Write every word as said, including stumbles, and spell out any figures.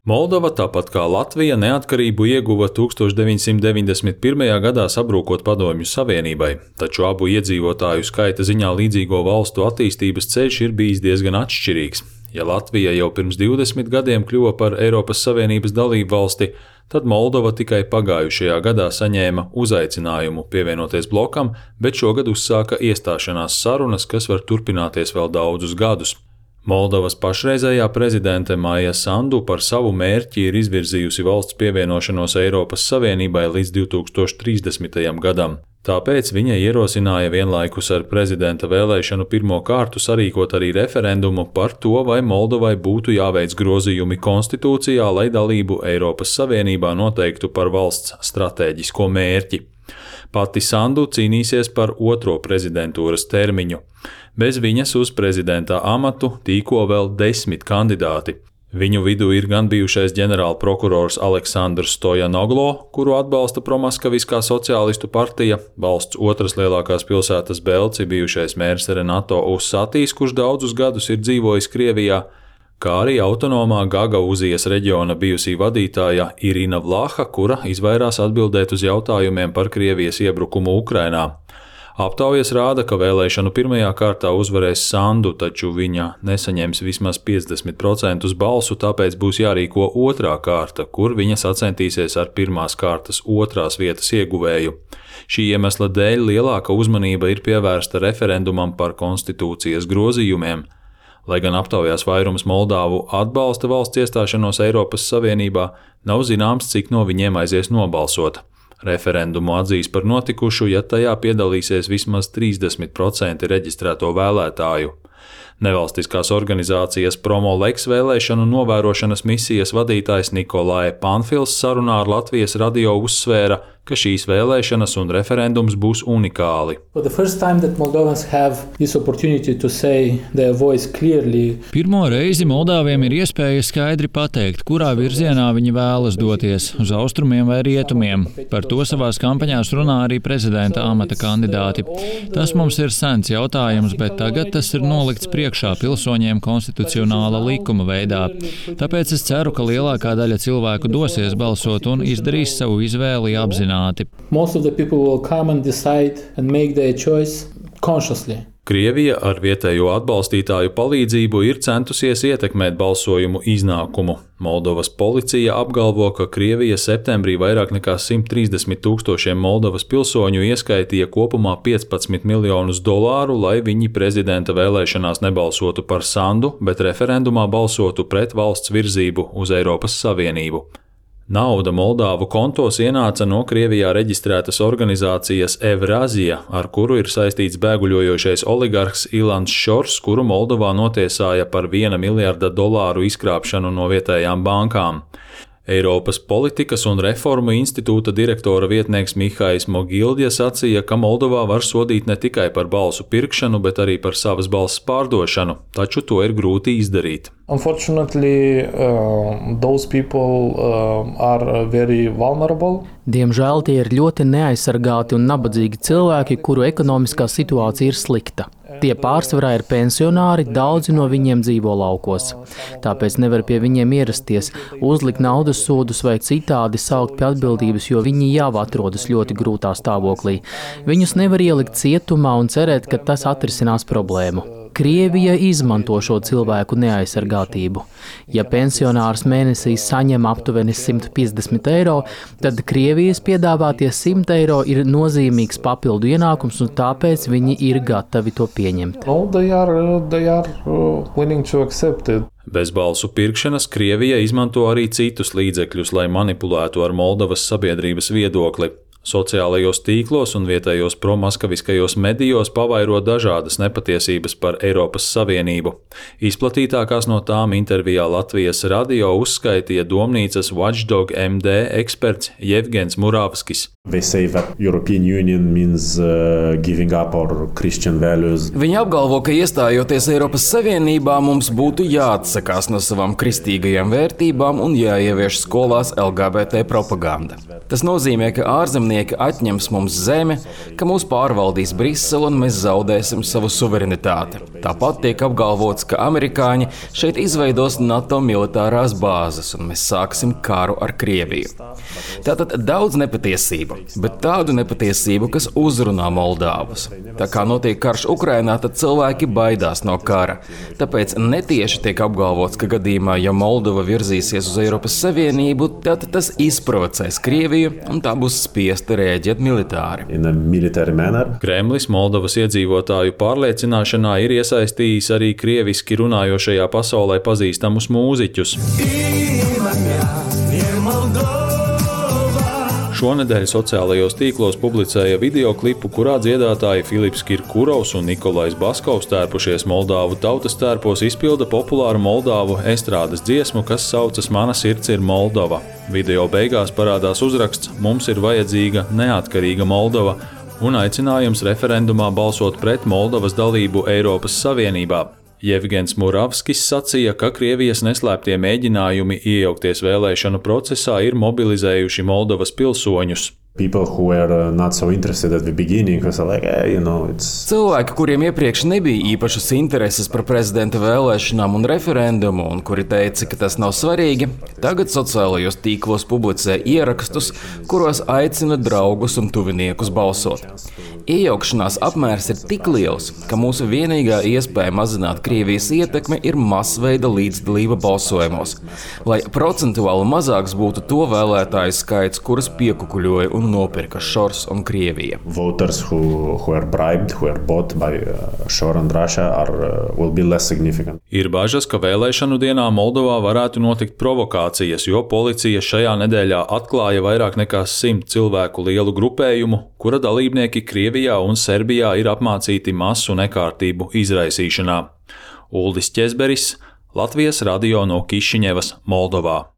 Moldova, tāpat kā Latvija, neatkarību ieguva tūkstoš deviņsimt deviņdesmit pirmajā gadā sabrūkot Padomju Savienībai, taču abu iedzīvotāju skaita ziņā līdzīgo valstu attīstības ceļš ir bijis diezgan atšķirīgs. Ja Latvija jau pirms divdesmit gadiem kļuva par Eiropas Savienības dalību valsti, tad Moldova tikai pagājušajā gadā saņēma uzaicinājumu pievienoties blokam, bet šogad uzsāka iestāšanās sarunas, kas var turpināties vēl daudzus gadus. Moldovas pašreizējā prezidente Maija Sandu par savu mērķi ir izvirzījusi valsts pievienošanos Eiropas Savienībai līdz divi tūkstoši trīsdesmitajam gadam. Tāpēc viņa ierosināja vienlaikus ar prezidenta vēlēšanu pirmo kārtu sarīkot arī referendumu par to, vai Moldovai būtu jāveic grozījumi konstitūcijā, lai dalību Eiropas Savienībā noteiktu par valsts stratēģisko mērķi. Pati Sandu cīnīsies par otro prezidentūras termiņu. Bez viņas uz prezidenta amatu tīko vēl desmit kandidāti. Viņu vidū ir gan bijušais ģenerālprokurors Aleksandrs Stojanoglo, kuru atbalsta promaskaviskā sociālistu partija, valsts otras lielākās pilsētas Belci bijušais mērs Renato Usatīs, kurš daudzus gadus ir dzīvojis Krievijā, kā arī autonomā Gagauzijas reģiona bijusī vadītāja Irina Vlaha, kura izvairās atbildēt uz jautājumiem par Krievijas iebrukumu Ukrainā. Aptaujas rāda, ka vēlēšanu pirmajā kārtā uzvarēs Sandu, taču viņa nesaņems vismaz piecdesmit procentus balsu, tāpēc būs jārīko otrā kārta, kur viņa sacentīsies ar pirmās kārtas otrās vietas ieguvēju. Šī iemesla dēļ lielāka uzmanība ir pievērsta referendumam par konstitūcijas grozījumiem. Lai gan aptaujās vairums Moldāvu atbalsta valsts iestāšanos Eiropas Savienībā, nav zināms, cik no viņiem aizies nobalsot. Referendumu atzīs par notikušu, ja tajā piedalīsies vismaz trīsdesmit procenti reģistrēto vēlētāju. Nevalstiskās organizācijas Promo-Lex vēlēšanu novērošanas misijas vadītājs Nikolai Panfils sarunā ar Latvijas radio uzsvēra, ka šīs vēlēšanas un referendums būs unikāli. Pirmo reizi Moldāviem ir iespēja skaidri pateikt, kurā virzienā viņi vēlas doties, uz austrumiem vai rietumiem. Par to savās kampaņās runā arī prezidenta amata kandidāti. Tas mums ir sens jautājums, bet tagad tas ir nolikts priekšā pilsoņiem konstitucionāla likuma veidā. Tāpēc es ceru, ka lielākā daļa cilvēku dosies balsot un izdarīs savu izvēli apzināti. Most of the people will come and decide and make their choice consciously. Krievija ar vietējo atbalstītāju palīdzību ir centusies ietekmēt balsojumu iznākumu. Moldovas policija apgalvo, ka Krievija septembrī vairāk nekā simt trīsdesmit tūkstošiem Moldovas pilsoņu ieskaitīja kopumā piecpadsmit miljonus dolāru, lai viņi prezidenta vēlēšanās nebalsotu par Sandu, bet referendumā balsotu pret valsts virzību uz Eiropas Savienību. Nauda Moldāvu kontos ienāca no Krievijā reģistrētas organizācijas Evrazija, ar kuru ir saistīts bēguļojošais oligarhs Ilans Šors, kuru Moldovā notiesāja par viena miljarda dolāru izkrāpšanu no vietējām bankām. Eiropas politikas un reformu institūta direktora vietnieks Mihais Mogildja sacīja, ka Moldovā var sodīt ne tikai par balsu pirkšanu, bet arī par savas balss pārdošanu, taču to ir grūti izdarīt. Unfortunately, uh, those people uh, are very vulnerable. Diemžēl tie ir ļoti neaizsargāti un nabadzīgi cilvēki, kuru ekonomiskā situācija ir slikta. Tie pārsvarā ir pensionāri, daudzi no viņiem dzīvo laukos. Tāpēc nevar pie viņiem ierasties, uzlikt naudas sodus vai citādi saukt pie atbildības, jo viņi jau atrodas ļoti grūtā stāvoklī. Viņus nevar ielikt cietumā un cerēt, ka tas atrisinās problēmu. Krievija izmanto šo cilvēku neaizsargātību. Ja pensionārs mēnesī saņem aptuveni simt piecdesmit eiro, tad Krievijas piedāvātie simt eiro ir nozīmīgs papildu ienākums, un tāpēc viņi ir gatavi to pieņemt. No, they are, they are willing to accept it. Bez balsu pirkšanas Krievija izmanto arī citus līdzekļus, lai manipulētu ar Moldovas sabiedrības viedokli. Sociālajos tīklos un vietējos promaskaviskajos medijos pavairo dažādas nepatiesības par Eiropas Savienību. Izplatītākās no tām intervijā Latvijas radio uzskaitīja domnīcas Watchdog M D eksperts Jevgens Muravskis. They say that European Union means uh, giving up our Christian values. Viņi apgalvo, ka iestājoties Eiropas Savienībā mums būtu jāatsakās no savām kristīgajām vērtībām un jāievieš skolās L G B T propaganda. Tas nozīmē, ka ārzemnieki ārzemnieki atņems mums zemi, ka mūs pārvaldīs Brisele un mēs zaudēsim savu suverenitāti. Tāpat tiek apgalvots, ka amerikāņi šeit izveidos NATO militārās bāzes un mēs sāksim karu ar Krieviju. Tātad daudz nepatiesību, bet tādu nepatiesību, kas uzrunā Moldāvus. Tā kā notiek karš Ukrainā, tad cilvēki baidās no kara. Tāpēc netieši tiek apgalvots, ka gadījumā, ja Moldova virzīsies uz Eiropas Savienību, tad tas izprovocēs Krieviju un tā būs spiesta rēģēt militāri. Kremlis Moldovas iedzīvotāju pārliecināšanā ir iesaistījis arī krieviski runājošajā pasaulē pazīstamus mūziķus. Šonedēļ sociālajos tīklos publicēja videoklipu, kurā dziedātāji Filips Kirkurovs un Nikolais Baskovs tērpušies Moldāvu tautas tērpos izpilda populāru Moldāvu estrādes dziesmu, kas saucas Mana sirds ir Moldova. Video beigās parādās uzraksts Mums ir vajadzīga neatkarīga Moldova un aicinājums referendumā balsot pret Moldovas dalību Eiropas Savienībā. Jevgens Muravskis sacīja, ka Krievijas neslēptie mēģinājumi iejaukties vēlēšanu procesā ir mobilizējuši Moldovas pilsoņus. So like, hey, you know, Cilvēki, kuriem iepriekš nebija īpašas intereses par prezidenta vēlēšanām un referendumu, un kuri teica, ka tas nav svarīgi, tagad sociālajos tīklos publicē ierakstus, kuros aicina draugus un tuviniekus balsot. Iejaukšanās apmērs ir tik liels, ka mūsu vienīgā iespēja mazināt Krievijas ietekmi ir masveida līdzdalība balsojumos, lai procentuāli mazāks būtu to vēlētāju skaits, kuras piekukuļoja un nopirka Šors un Krievija. Voters who, who are bribed, who are bought by uh, Shor and Russia are, uh, will be less significant. Ir bažas, ka vēlēšanu dienā Moldovā varētu notikt provokācijas, jo policija šajā nedēļā atklāja vairāk nekā simt cilvēku lielu grupējumu, kura dalībnieki Krievijā un Serbijā ir apmācīti masu nekārtību izraisīšanā. Uldis Ķezberis, Latvijas radio no Kišiņevas, Moldovā.